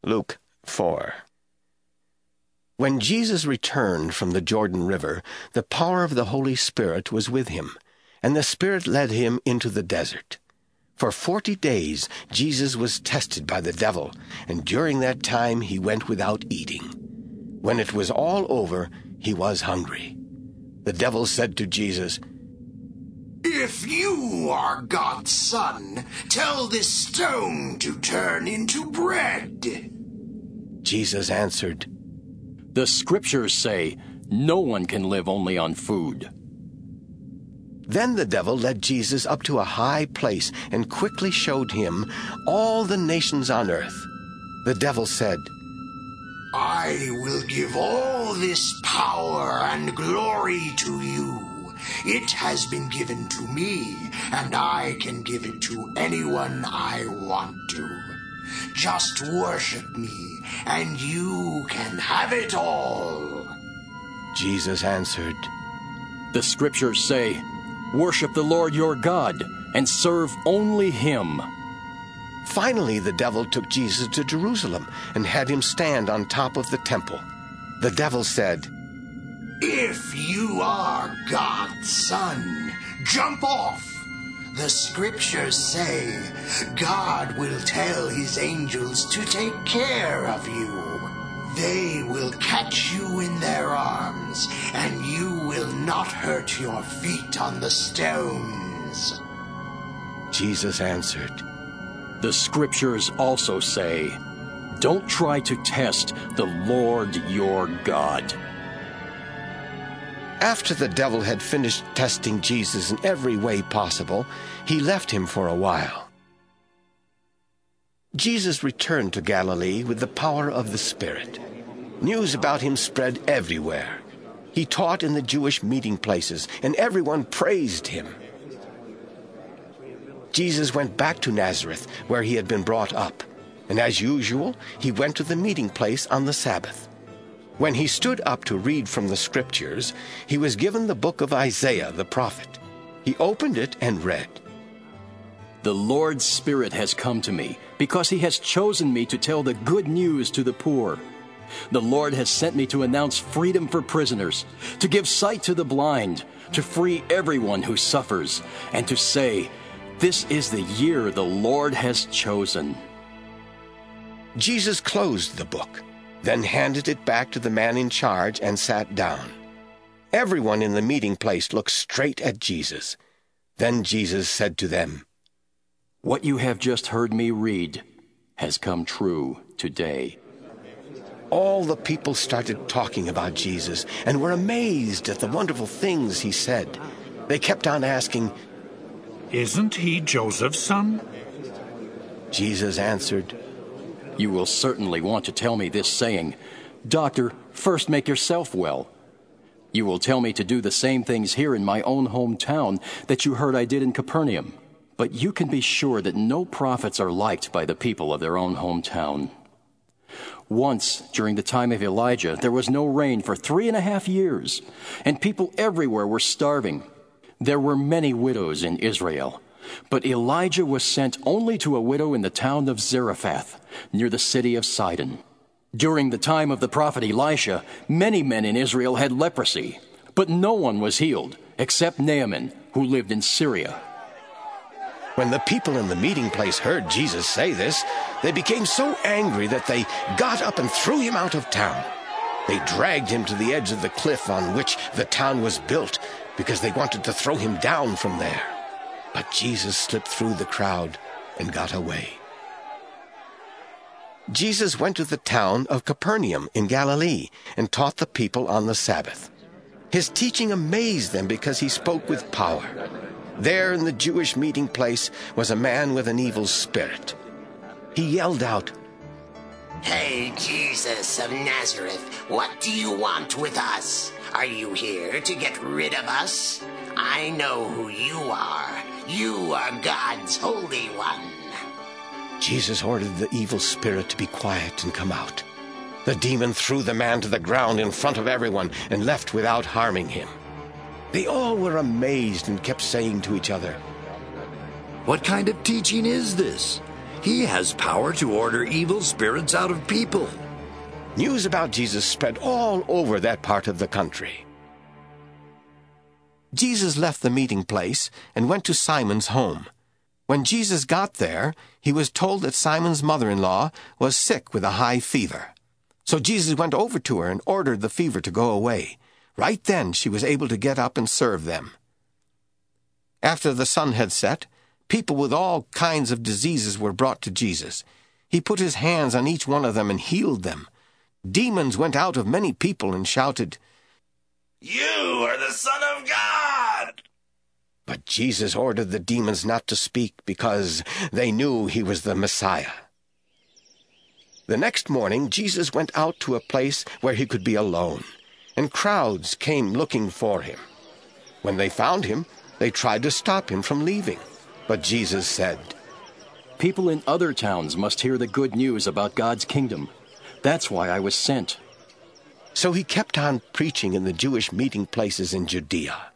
Luke 4. When Jesus returned from the Jordan River, the power of the Holy Spirit was with him, and the Spirit led him into the desert. For 40 days Jesus was tested by the devil, and during that time he went without eating. When it was all over, he was hungry. The devil said to Jesus, "If you are God's son, tell this stone to turn into bread." Jesus answered, "The scriptures say, no one can live only on food." Then the devil led Jesus up to a high place and quickly showed him all the nations on earth. The devil said, "I will give all this power and glory to you. It has been given to me, and I can give it to anyone I want to. Just worship me, and you can have it all." Jesus answered, "The scriptures say, worship the Lord your God, and serve only him." Finally, the devil took Jesus to Jerusalem and had him stand on top of the temple. The devil said, "If you are God's son, jump off. The scriptures say, God will tell his angels to take care of you. They will catch you in their arms, and you will not hurt your feet on the stones." Jesus answered, "The scriptures also say, don't try to test the Lord your God." After the devil had finished testing Jesus in every way possible, he left him for a while. Jesus returned to Galilee with the power of the Spirit. News about him spread everywhere. He taught in the Jewish meeting places, and everyone praised him. Jesus went back to Nazareth, where he had been brought up, and as usual, he went to the meeting place on the Sabbath. When he stood up to read from the Scriptures, he was given the book of Isaiah the prophet. He opened it and read, "The Lord's Spirit has come to me, because he has chosen me to tell the good news to the poor. The Lord has sent me to announce freedom for prisoners, to give sight to the blind, to free everyone who suffers, and to say, this is the year the Lord has chosen." Jesus closed the book, then handed it back to the man in charge and sat down. Everyone in the meeting place looked straight at Jesus. Then Jesus said to them, "What you have just heard me read has come true today." All the people started talking about Jesus and were amazed at the wonderful things he said. They kept on asking, "Isn't he Joseph's son?" Jesus answered, "You will certainly want to tell me this saying, 'Doctor, first make yourself well.' You will tell me to do the same things here in my own hometown that you heard I did in Capernaum. But you can be sure that no prophets are liked by the people of their own hometown. Once, during the time of Elijah, there was no rain for 3.5 years, and people everywhere were starving. There were many widows in Israel, but Elijah was sent only to a widow in the town of Zarephath, near the city of Sidon. During the time of the prophet Elisha, many men in Israel had leprosy, but no one was healed except Naaman, who lived in Syria." When the people in the meeting place heard Jesus say this, they became so angry that they got up and threw him out of town. They dragged him to the edge of the cliff on which the town was built, because they wanted to throw him down from there. But Jesus slipped through the crowd and got away. Jesus went to the town of Capernaum in Galilee and taught the people on the Sabbath. His teaching amazed them because he spoke with power. There in the Jewish meeting place was a man with an evil spirit. He yelled out, "Hey, Jesus of Nazareth, what do you want with us? Are you here to get rid of us? I know who you are. You are God's Holy One." Jesus ordered the evil spirit to be quiet and come out. The demon threw the man to the ground in front of everyone and left without harming him. They all were amazed and kept saying to each other, "What kind of teaching is this? He has power to order evil spirits out of people. News about Jesus spread all over that part of the country. Jesus left the meeting place and went to Simon's home. When Jesus got there, he was told that Simon's mother-in-law was sick with a high fever. So Jesus went over to her and ordered the fever to go away. Right then she was able to get up and serve them. After the sun had set, people with all kinds of diseases were brought to Jesus. He put his hands on each one of them and healed them. Demons went out of many people and shouted, "You are the Son of God!" But Jesus ordered the demons not to speak because they knew he was the Messiah. The next morning, Jesus went out to a place where he could be alone, and crowds came looking for him. When they found him, they tried to stop him from leaving. But Jesus said, People in other towns must hear the good news about God's kingdom. That's why I was sent. So he kept on preaching in the Jewish meeting places in Judea.